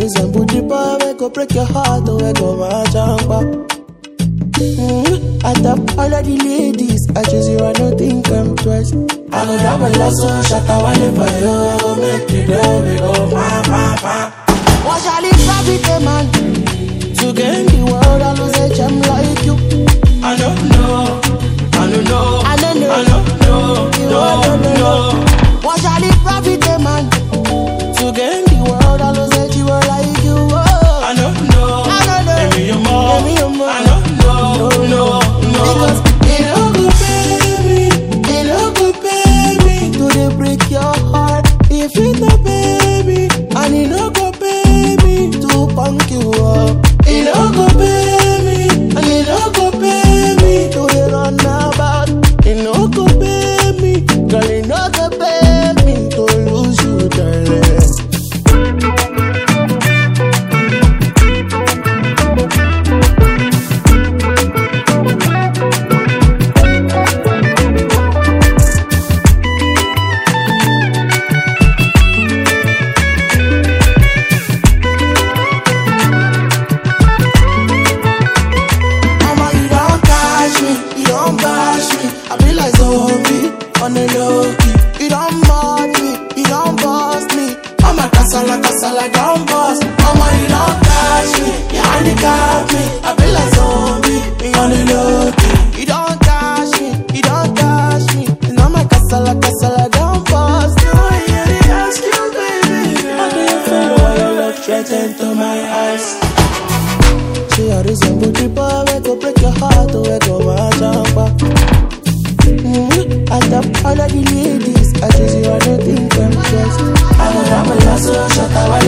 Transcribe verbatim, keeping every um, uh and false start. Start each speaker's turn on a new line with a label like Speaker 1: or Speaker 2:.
Speaker 1: resemble the boy we go break your heart, oh we go my jumper. Mm-hmm. I top all of the ladies, I choose you, I don't think I'm twice. I go grab a lasso, shut a wale for you, I go make you go, we go ma ma ma. What shall it profit a man to gain the world? I lose a gem like you. I don't know, I don't know, I don't know, I don't know, no, no. What shall it profit a man to gain the world? I lose a jewel like you. Oh. I don't know, I don't know. Give me your more, give me your more. I don't know, no, no, no. Because it don't go pay me, it don't go pay me to they break your heart. If it no pay me, and it don't go pay me to punk you up. It don't go pay me, and it don't go pay me to they run about. It don't go pay me, girl, it don't go pay me to lose you, darling. On the low key, you don't mod me, you don't boss me. I'm a casala, casala, don't boss. Mama, you don't catch me, you handicap me. I feel like zombie, on the low key. You don't catch me, you don't catch me. You know my casala, casala, don't boss. You ain't hear the ask you, baby. How do you feel when you look straight into my eyes? She a resemble the boy, we go break your heart, oh we go my jumper. Mm-hmm. I top all of the ladies, I choose you, I don't think I'm just. I go grab a lasso, shut a